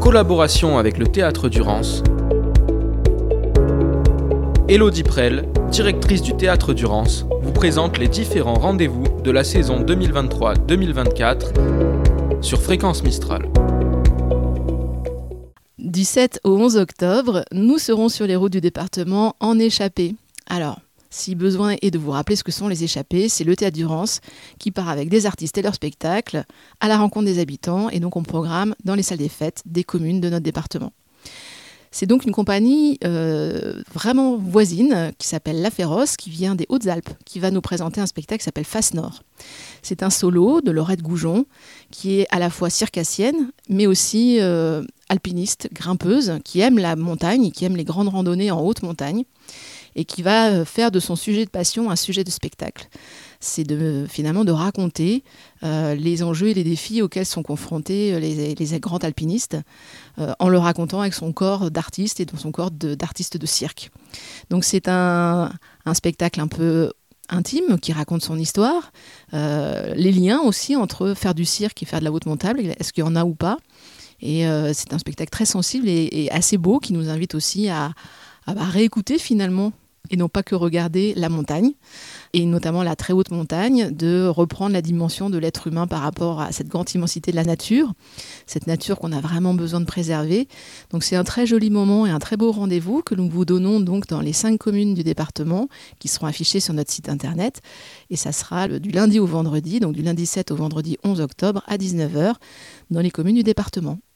collaboration avec le Théâtre du Rance, Élodie Prel, directrice du Théâtre du Rance, vous présente les différents rendez-vous de la saison 2023-2024 sur Fréquence Mistral. Du 7 au 11 octobre, nous serons sur les routes du département en échappée. Alors, si besoin est de vous rappeler ce que sont les échappées, c'est le Théâtre du Rance qui part avec des artistes et leurs spectacles à la rencontre des habitants et donc on programme dans les salles des fêtes des communes de notre département. C'est donc une compagnie vraiment voisine qui s'appelle La Féroce, qui vient des Hautes-Alpes, qui va nous présenter un spectacle qui s'appelle Face Nord. C'est un solo de Laurette Goujon, qui est à la fois circassienne, mais aussi alpiniste, grimpeuse, qui aime la montagne, qui aime les grandes randonnées en haute montagne, et qui va faire de son sujet de passion un sujet de spectacle. C'est finalement de raconter les enjeux et les défis auxquels sont confrontés les grands alpinistes en le racontant avec son corps d'artiste et dans son corps d'artiste de cirque. Donc c'est un spectacle un peu intime qui raconte son histoire, les liens aussi entre faire du cirque et faire de la haute montagne, est-ce qu'il y en a ou pas. Et c'est un spectacle très sensible et assez beau qui nous invite aussi à réécouter finalement et non pas que regarder la montagne, et notamment la très haute montagne, de reprendre la dimension de l'être humain par rapport à cette grande immensité de la nature, cette nature qu'on a vraiment besoin de préserver. Donc c'est un très joli moment et un très beau rendez-vous que nous vous donnons donc dans les 5 communes du département qui seront affichées sur notre site internet, et ça sera du lundi au vendredi, donc du lundi 7 au vendredi 11 octobre à 19h dans les communes du département.